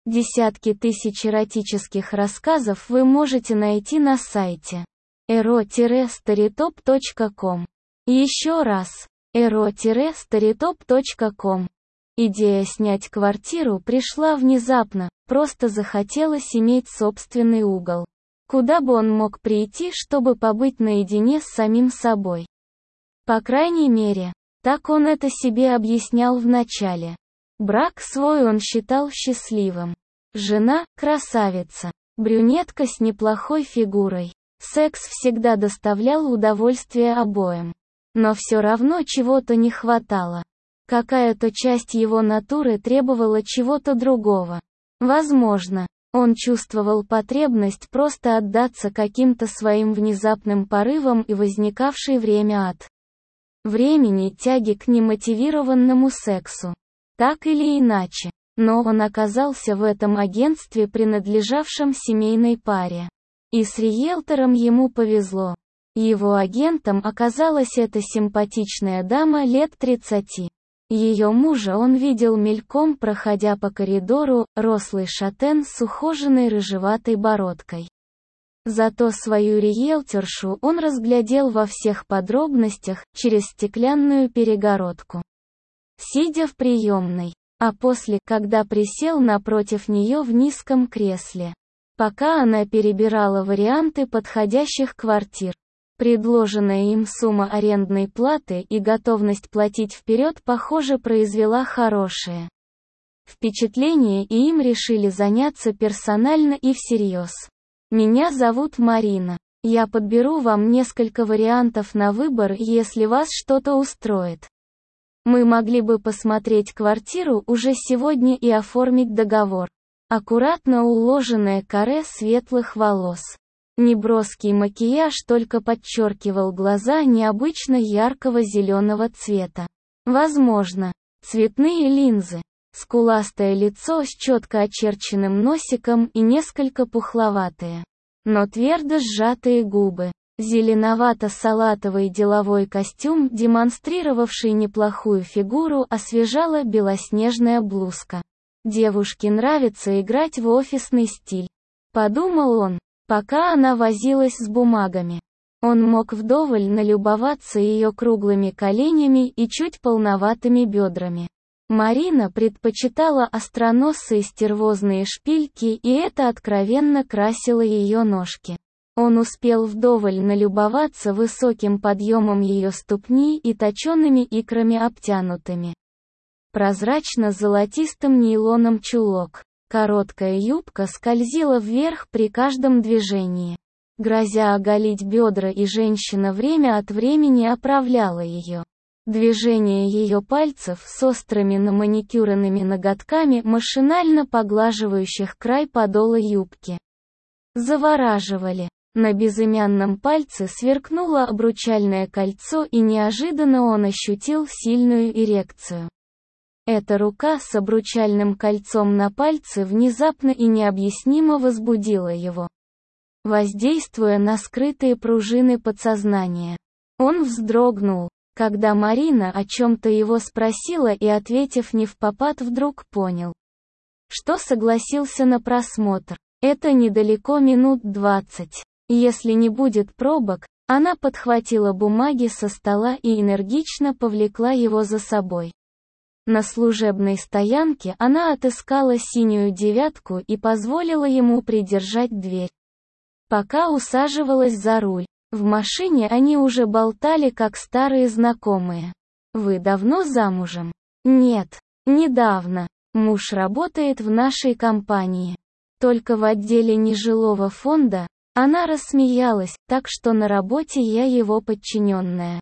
Десятки тысяч эротических рассказов вы можете найти на сайте ero-storytop.com. Еще раз, ero-storytop.com. Идея снять квартиру пришла внезапно, просто захотелось иметь собственный угол, куда бы он мог прийти, чтобы побыть наедине с самим собой. По крайней мере, так он это себе объяснял вначале. Брак свой он считал счастливым. Жена – красавица, брюнетка с неплохой фигурой. Секс всегда доставлял удовольствие обоим. Но все равно чего-то не хватало. Какая-то часть его натуры требовала чего-то другого. Возможно, он чувствовал потребность просто отдаться каким-то своим внезапным порывам и возникавшей время от времени тяги к немотивированному сексу. Так или иначе, но он оказался в этом агентстве, принадлежавшем семейной паре. И с риэлтором ему повезло. Его агентом оказалась эта симпатичная дама лет 30. Ее мужа он видел мельком, проходя по коридору, рослый шатен с ухоженной рыжеватой бородкой. Зато свою риэлторшу он разглядел во всех подробностях, через стеклянную перегородку. Сидя в приемной, а после, когда присел напротив нее в низком кресле. Пока она перебирала варианты подходящих квартир. Предложенная им сумма арендной платы и готовность платить вперед, похоже, произвела хорошее впечатление, и им решили заняться персонально и всерьез. «Меня зовут Марина. Я подберу вам несколько вариантов на выбор, если вас что-то устроит. Мы могли бы посмотреть квартиру уже сегодня и оформить договор». Аккуратно уложенное каре светлых волос. Неброский макияж только подчеркивал глаза необычно яркого зеленого цвета. Возможно, цветные линзы. Скуластое лицо с четко очерченным носиком и несколько пухловатые, но твердо сжатые губы. Зеленовато-салатовый деловой костюм, демонстрировавший неплохую фигуру, освежала белоснежная блузка. Девушке нравится играть в офисный стиль. Подумал он, пока она возилась с бумагами. Он мог вдоволь налюбоваться ее круглыми коленями и чуть полноватыми бедрами. Марина предпочитала остроносые стервозные шпильки, и это откровенно красило ее ножки. Он успел вдоволь налюбоваться высоким подъемом ее ступни и точеными икрами, обтянутыми прозрачно-золотистым нейлоном чулок. Короткая юбка скользила вверх при каждом движении, грозя оголить бедра, и женщина время от времени оправляла ее. Движения ее пальцев с острыми наманикюренными ноготками, машинально поглаживающих край подола юбки, завораживали. На безымянном пальце сверкнуло обручальное кольцо, и неожиданно он ощутил сильную эрекцию. Эта рука с обручальным кольцом на пальце внезапно и необъяснимо возбудила его, воздействуя на скрытые пружины подсознания. Он вздрогнул, когда Марина о чем-то его спросила, и, ответив невпопад, вдруг понял, что согласился на просмотр. Это недалеко, минут 20. Если не будет пробок, она подхватила бумаги со стола и энергично повлекла его за собой. На служебной стоянке она отыскала синюю девятку и позволила ему придержать дверь. Пока усаживалась за руль, в машине они уже болтали как старые знакомые. «Вы давно замужем?» «Нет, недавно. Муж работает в нашей компании. Только в отделе нежилого фонда». Она рассмеялась, так что на работе я его подчиненная.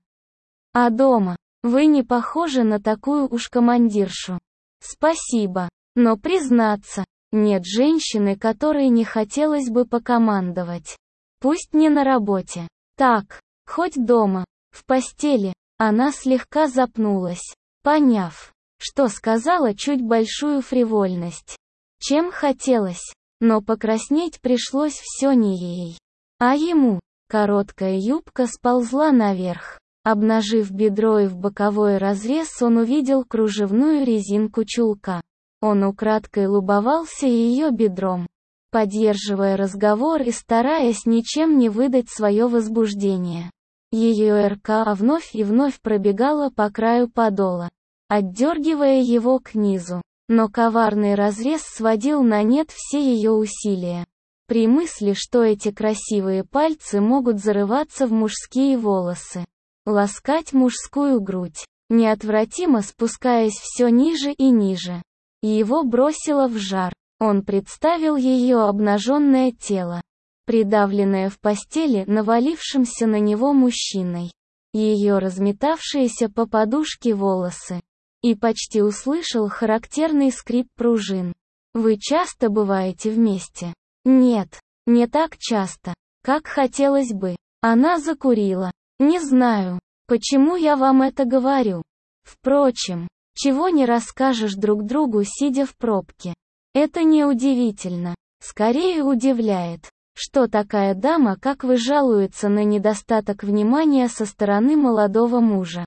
«А дома? Вы не похожи на такую уж командиршу». «Спасибо. Но признаться, нет женщины, которой не хотелось бы покомандовать. Пусть не на работе. Так, хоть дома, в постели». Она слегка запнулась, поняв, что сказала чуть большую фривольность. Чем хотелось, но покраснеть пришлось все не ей, а ему. Короткая юбка сползла наверх. Обнажив бедро, и в боковой разрез он увидел кружевную резинку чулка. Он украдкой любовался ее бедром, поддерживая разговор и стараясь ничем не выдать свое возбуждение. Ее РКА вновь и вновь пробегала по краю подола, отдергивая его к низу, но коварный разрез сводил на нет все ее усилия. При мысли, что эти красивые пальцы могут зарываться в мужские волосы, ласкать мужскую грудь, неотвратимо спускаясь все ниже и ниже, его бросило в жар. Он представил ее обнаженное тело, придавленное в постели навалившимся на него мужчиной, ее разметавшиеся по подушке волосы, и почти услышал характерный скрип пружин. «Вы часто бываете вместе?» «Нет, не так часто, как хотелось бы». Она закурила. «Не знаю, почему я вам это говорю. Впрочем, чего не расскажешь друг другу, сидя в пробке. Это не удивительно, скорее удивляет, что такая дама, как вы, жалуется на недостаток внимания со стороны молодого мужа.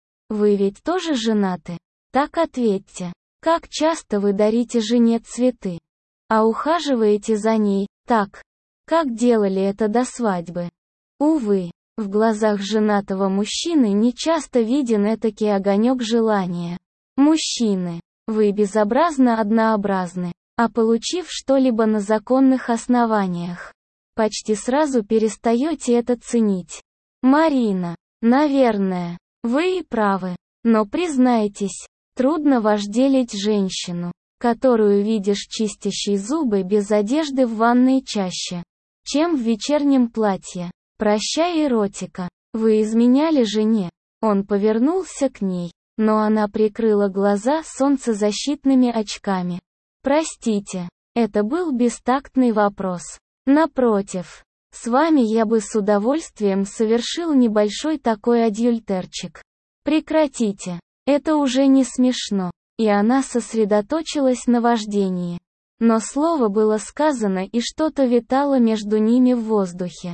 Вы ведь тоже женаты? Так ответьте. Как часто вы дарите жене цветы? А ухаживаете за ней, так, как делали это до свадьбы?» Увы, в глазах женатого мужчины нечасто виден этакий огонек желания. Мужчины, вы безобразно однообразны, а получив что-либо на законных основаниях, почти сразу перестаете это ценить. Марина, наверное, вы и правы, но признайтесь, трудно вожделеть женщину, которую видишь чистящей зубы без одежды в ванной чаще, чем в вечернем платье. Прощай, эротика. Вы изменяли жене. Он повернулся к ней, но она прикрыла глаза солнцезащитными очками. Простите, это был бестактный вопрос. Напротив, с вами я бы с удовольствием совершил небольшой такой адюльтерчик. Прекратите, это уже не смешно. И она сосредоточилась на вождении. Но слово было сказано, и что-то витало между ними в воздухе.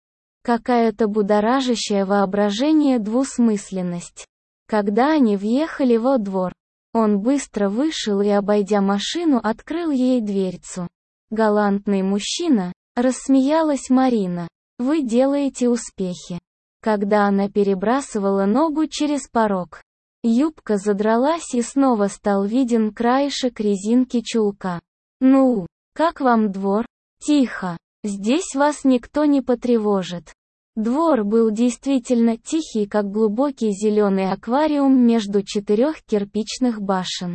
Какая-то будоражащая воображение двусмысленность. Когда они въехали во двор, он быстро вышел и, обойдя машину, открыл ей дверцу. «Галантный мужчина», — рассмеялась Марина, — «вы делаете успехи». Когда она перебрасывала ногу через порог, юбка задралась и снова стал виден краешек резинки чулка. «Ну, как вам двор?» «Тихо. Здесь вас никто не потревожит». Двор был действительно тихий, как глубокий зеленый аквариум между 4 кирпичных башен.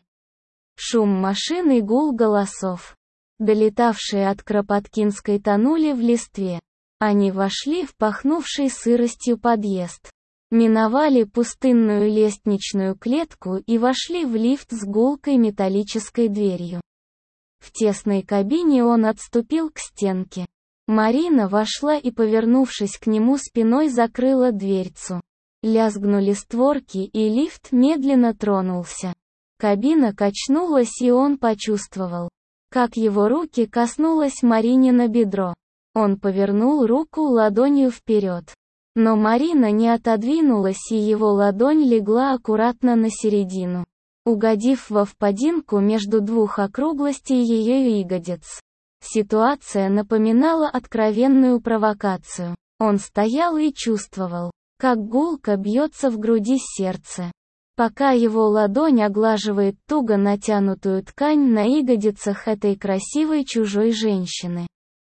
Шум машин и гул голосов, долетавшие от Кропоткинской, тонули в листве. Они вошли в пахнувший сыростью подъезд, миновали пустынную лестничную клетку и вошли в лифт с гулкой металлической дверью. В тесной кабине он отступил к стенке. Марина вошла и, повернувшись к нему спиной, закрыла дверцу. Лязгнули створки, и лифт медленно тронулся. Кабина качнулась, и он почувствовал, как его руки коснулось Маринина бедро. Он повернул руку ладонью вперед. Но Марина не отодвинулась, и его ладонь легла аккуратно на середину, угодив во впадинку между двух округлостей ее ягодиц. Ситуация напоминала откровенную провокацию. Он стоял и чувствовал, как гулко бьется в груди сердце, пока его ладонь оглаживает туго натянутую ткань на ягодицах этой красивой чужой женщины.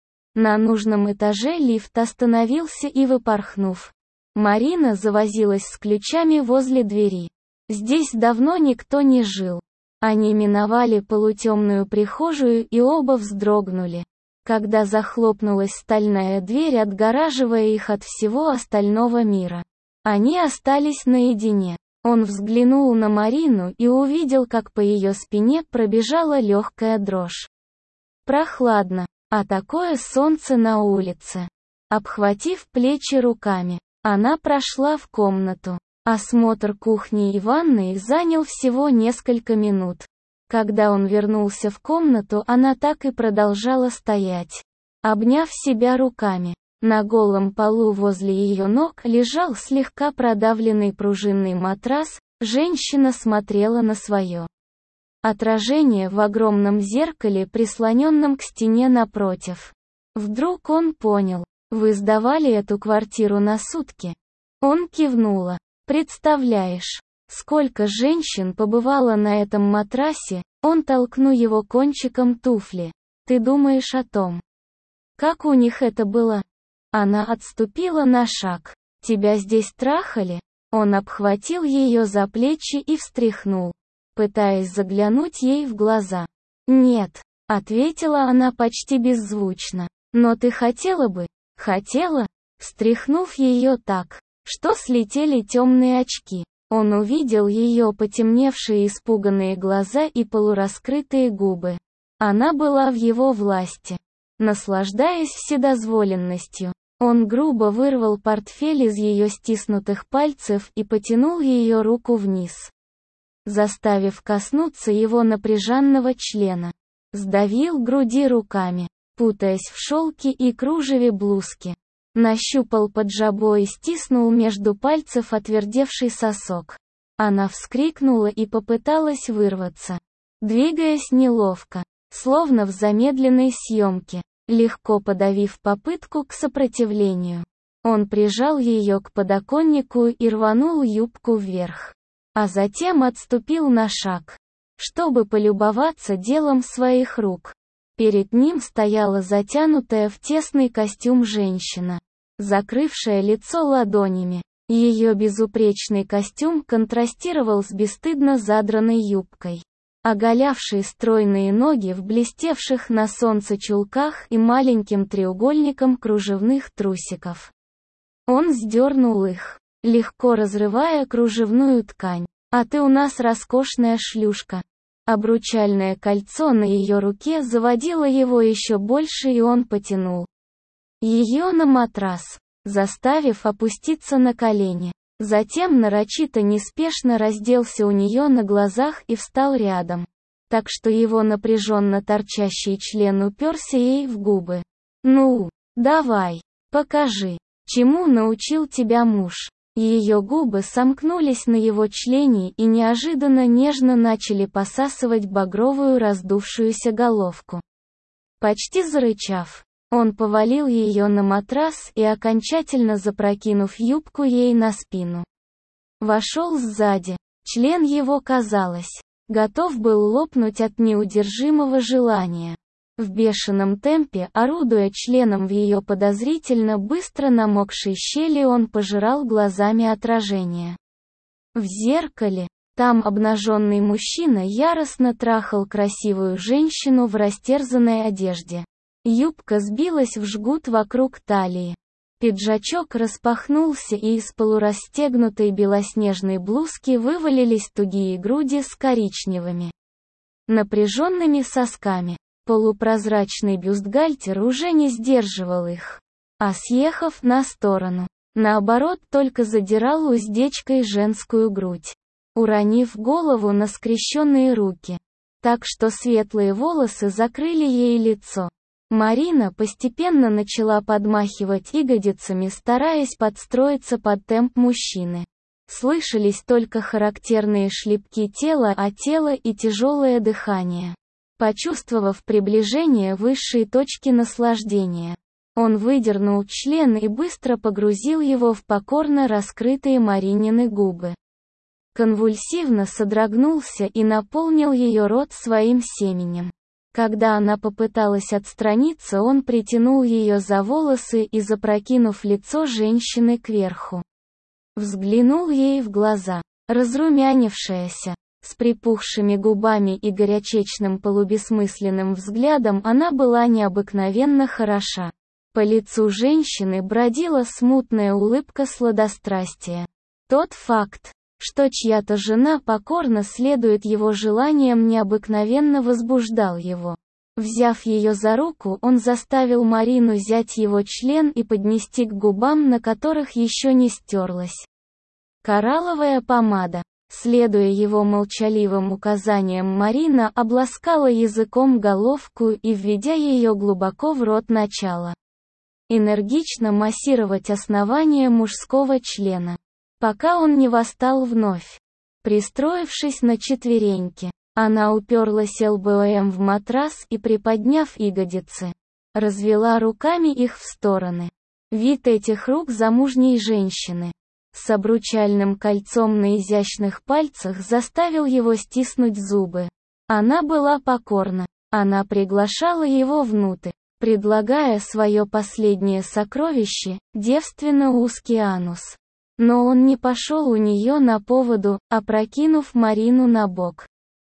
На нужном этаже лифт остановился и, выпорхнув, Марина завозилась с ключами возле двери. Здесь давно никто не жил. Они миновали полутемную прихожую и оба вздрогнули, когда захлопнулась стальная дверь, отгораживая их от всего остального мира. Они остались наедине. Он взглянул на Марину и увидел, как по ее спине пробежала легкая дрожь. Прохладно, а такое солнце на улице. Обхватив плечи руками, она прошла в комнату. Осмотр кухни и ванной занял всего несколько минут. Когда он вернулся в комнату, она так и продолжала стоять, обняв себя руками. На голом полу возле ее ног лежал слегка продавленный пружинный матрас, женщина смотрела на свое Отражение в огромном зеркале, прислоненном к стене напротив. Вдруг он понял. Вы сдавали эту квартиру на сутки? Он кивнула. Представляешь, сколько женщин побывало на этом матрасе, он толкнул его кончиком туфли. Ты думаешь о том, как у них это было? Она отступила на шаг. Тебя здесь трахали? Он обхватил ее за плечи и встряхнул, пытаясь заглянуть ей в глаза. «Нет», — ответила она почти беззвучно. «Но ты хотела бы?» «Хотела?» Встряхнув ее так, что слетели темные очки, он увидел ее потемневшие испуганные глаза и полураскрытые губы. Она была в его власти. Наслаждаясь вседозволенностью, он грубо вырвал портфель из ее стиснутых пальцев и потянул ее руку вниз, заставив коснуться его напряженного члена. Сдавил груди руками, путаясь в шелке и кружеве блузки. Нащупал под жабой и стиснул между пальцев отвердевший сосок. Она вскрикнула и попыталась вырваться, двигаясь неловко, словно в замедленной съемке, легко подавив попытку к сопротивлению. Он прижал ее к подоконнику и рванул юбку вверх, а затем отступил на шаг, чтобы полюбоваться делом своих рук. Перед ним стояла затянутая в тесный костюм женщина, закрывшая лицо ладонями. Ее безупречный костюм контрастировал с бесстыдно задранной юбкой, оголявшей стройные ноги в блестевших на солнце чулках и маленьким треугольником кружевных трусиков. Он сдернул их, легко разрывая кружевную ткань. «А ты у нас роскошная шлюшка». Обручальное кольцо на ее руке заводило его еще больше, и он потянул ее на матрас, заставив опуститься на колени. Затем нарочито неспешно разделся у нее на глазах и встал рядом, так что его напряженно торчащий член уперся ей в губы. «Ну, давай, покажи, чему научил тебя муж». Ее губы сомкнулись на его члене и неожиданно нежно начали посасывать багровую раздувшуюся головку. Почти зарычав, он повалил ее на матрас и, окончательно запрокинув юбку ей на спину, вошел сзади. Член его, казалось, готов был лопнуть от неудержимого желания. В бешеном темпе, орудуя членом в ее подозрительно быстро намокшей щели, он пожирал глазами отражение. В зеркале, там обнаженный мужчина яростно трахал красивую женщину в растерзанной одежде. Юбка сбилась в жгут вокруг талии. Пиджачок распахнулся, и из полурастегнутой белоснежной блузки вывалились тугие груди с коричневыми, напряженными сосками. Полупрозрачный бюстгальтер уже не сдерживал их, а съехав на сторону, наоборот, только задирал уздечкой женскую грудь, уронив голову на скрещенные руки, так что светлые волосы закрыли ей лицо. Марина постепенно начала подмахивать ягодицами, стараясь подстроиться под темп мужчины. Слышались только характерные шлепки тела о тело и тяжелое дыхание. Почувствовав приближение высшей точки наслаждения, он выдернул член и быстро погрузил его в покорно раскрытые Маринины губы. Конвульсивно содрогнулся и наполнил ее рот своим семенем. Когда она попыталась отстраниться, он притянул ее за волосы и, запрокинув лицо женщины кверху, взглянул ей в глаза. Разрумянившаяся, с припухшими губами и горячечным полубессмысленным взглядом, она была необыкновенно хороша. По лицу женщины бродила смутная улыбка сладострастия. Тот факт, что чья-то жена покорно следует его желаниям, необыкновенно возбуждал его. Взяв ее за руку, он заставил Марину взять его член и поднести к губам, на которых еще не стерлась коралловая помада. Следуя его молчаливым указаниям, Марина обласкала языком головку и, введя ее глубоко в рот, начала энергично массировать основание мужского члена, пока он не восстал вновь, пристроившись на четвереньки. Она уперлась лбом в матрас и, приподняв ягодицы, развела руками их в стороны. Вид этих рук замужней женщины с обручальным кольцом на изящных пальцах заставил его стиснуть зубы. Она была покорна. Она приглашала его внутрь, предлагая свое последнее сокровище, девственно узкий анус. Но он не пошел у нее на поводу, опрокинув Марину на бок.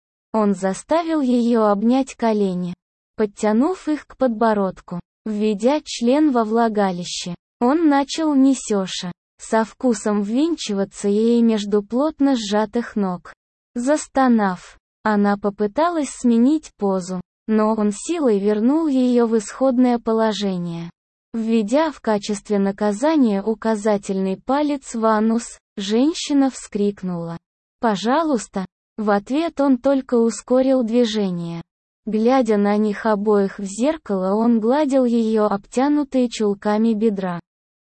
Он заставил ее обнять колени, подтянув их к подбородку, введя член во влагалище. Он начал несеша, со вкусом ввинчиваться ей между плотно сжатых ног. Застонав, она попыталась сменить позу, но он силой вернул ее в исходное положение. Введя в качестве наказания указательный палец в анус, женщина вскрикнула: «Пожалуйста!» В ответ он только ускорил движение. Глядя на них обоих в зеркало, он гладил ее обтянутые чулками бедра.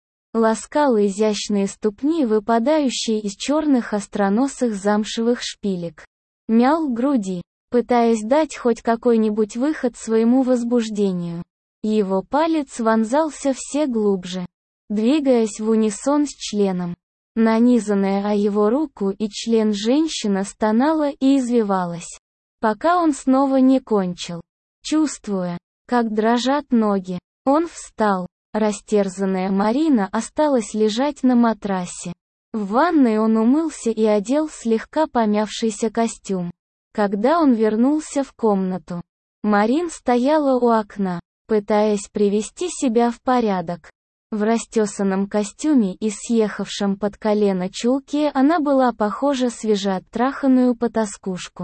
Ласкал изящные ступни, выпадающие из черных остроносых замшевых шпилек. Мял груди, пытаясь дать хоть какой-нибудь выход своему возбуждению. Его палец вонзался все глубже, двигаясь в унисон с членом. Нанизанная о его руку и член женщина стонала и извивалась, пока он снова не кончил. Чувствуя, как дрожат ноги, он встал. Растерзанная Марина осталась лежать на матрасе. В ванной он умылся и одел слегка помявшийся костюм. Когда он вернулся в комнату, Марин стояла у окна, пытаясь привести себя в порядок. В растесанном костюме и съехавшем под колено чулке она была похожа свежеоттраханную потаскушку.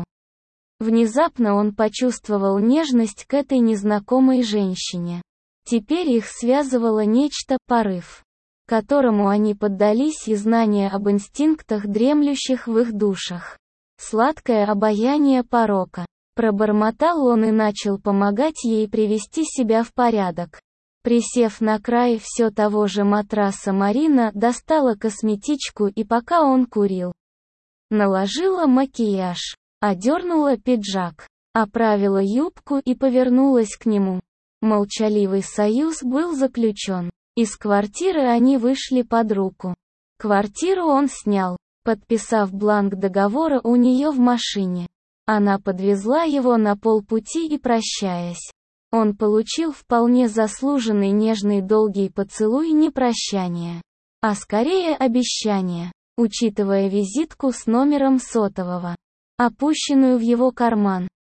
Внезапно он почувствовал нежность к этой незнакомой женщине. Теперь их связывало нечто, порыв, которому они поддались, и знание об инстинктах, дремлющих в их душах. Сладкое обаяние порока. Пробормотал он и начал помогать ей привести себя в порядок. Присев на край все того же матраса, Марина достала косметичку и, пока он курил, наложила макияж, одернула пиджак, оправила юбку и повернулась к нему. Молчаливый союз был заключен. Из квартиры они вышли под руку. Квартиру он снял, подписав бланк договора у нее в машине. Она подвезла его на полпути и, прощаясь, он получил вполне заслуженный нежный долгий поцелуй, не прощание, а скорее обещание, учитывая визитку с номером сотового, опущенную в его карман.